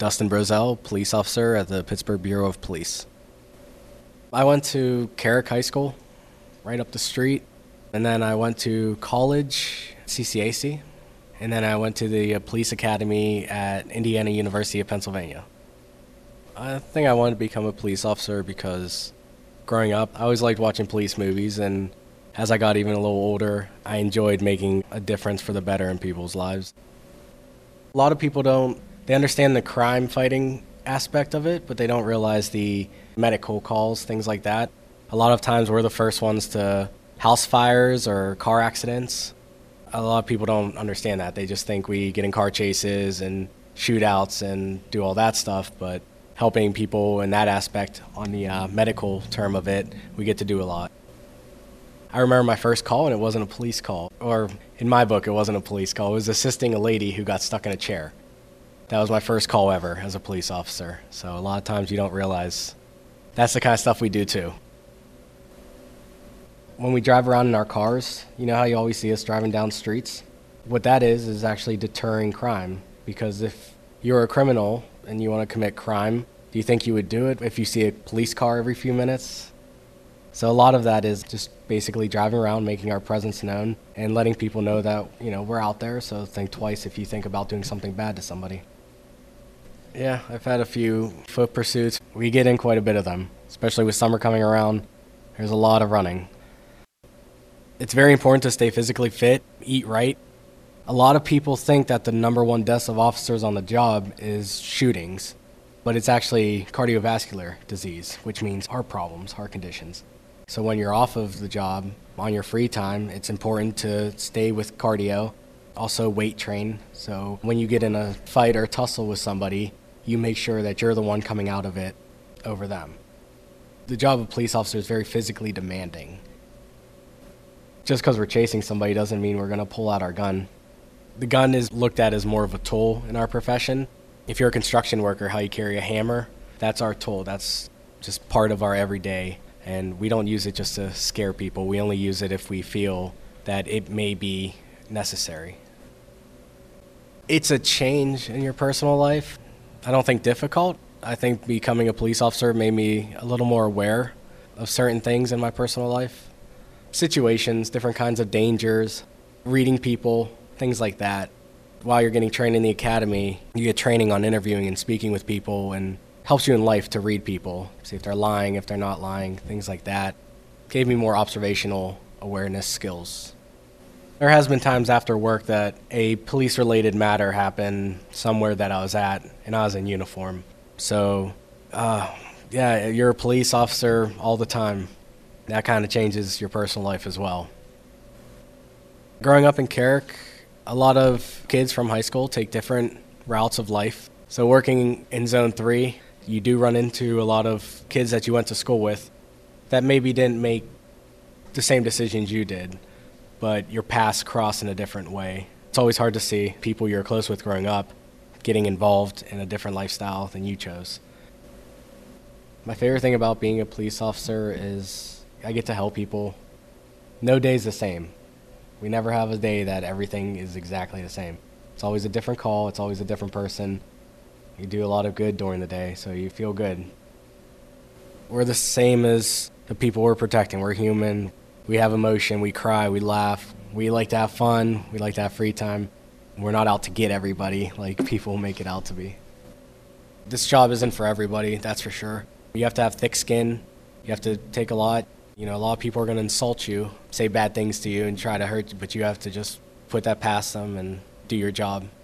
Dustin Brozell, police officer at the Pittsburgh Bureau of Police. I went to Carrick High School, right up the street, and then I went to college, CCAC, and then I went to the police academy at Indiana University of Pennsylvania. I think I wanted to become a police officer because growing up, I always liked watching police movies, and as I got even a little older, I enjoyed making a difference for the better in people's lives. A lot of people they understand the crime fighting aspect of it, but they don't realize the medical calls, things like that. A lot of times we're the first ones to house fires or car accidents. A lot of people don't understand that. They just think we get in car chases and shootouts and do all that stuff, but helping people in that aspect on the medical term of it, we get to do a lot. I remember my first call, and it wasn't a police call. Or in my book, it wasn't a police call. It was assisting a lady who got stuck in a chair. That was my first call ever as a police officer. So a lot of times you don't realize that's the kind of stuff we do too. When we drive around in our cars, you know how you always see us driving down streets? What that is actually deterring crime. Because if you're a criminal and you want to commit crime, do you think you would do it if you see a police car every few minutes? So a lot of that is just basically driving around, making our presence known, and letting people know that, we're out there, so think twice if you think about doing something bad to somebody. Yeah, I've had a few foot pursuits. We get in quite a bit of them, especially with summer coming around. There's a lot of running. It's very important to stay physically fit, eat right. A lot of people think that the number one deaths of officers on the job is shootings, but it's actually cardiovascular disease, which means heart problems, heart conditions. So when you're off of the job, on your free time, it's important to stay with cardio, also weight train. So when you get in a fight or tussle with somebody, you make sure that you're the one coming out of it over them. The job of police officer is very physically demanding. Just because we're chasing somebody doesn't mean we're going to pull out our gun. The gun is looked at as more of a tool in our profession. If you're a construction worker, how you carry a hammer, that's our tool. That's just part of our everyday. And we don't use it just to scare people. We only use it if we feel that it may be necessary. It's a change in your personal life. I don't think difficult. I think becoming a police officer made me a little more aware of certain things in my personal life. Situations, different kinds of dangers, reading people, things like that. While you're getting trained in the academy, you get training on interviewing and speaking with people, and helps you in life to read people, see if they're lying, if they're not lying, things like that. Gave me more observational awareness skills. There has been times after work that a police-related matter happened somewhere that I was at, and I was in uniform. So, you're a police officer all the time. That kind of changes your personal life as well. Growing up in Carrick, a lot of kids from high school take different routes of life. So working in Zone 3, you do run into a lot of kids that you went to school with that maybe didn't make the same decisions you did, but your paths cross in a different way. It's always hard to see people you're close with growing up getting involved in a different lifestyle than you chose. My favorite thing about being a police officer is I get to help people. No day's the same. We never have a day that everything is exactly the same. It's always a different call. It's always a different person. You do a lot of good during the day, so you feel good. We're the same as the people we're protecting. We're human. We have emotion. We cry. We laugh. We like to have fun. We like to have free time. We're not out to get everybody like people make it out to be. This job isn't for everybody, that's for sure. You have to have thick skin. You have to take a lot. A lot of people are going to insult you, say bad things to you, and try to hurt you, but you have to just put that past them and do your job.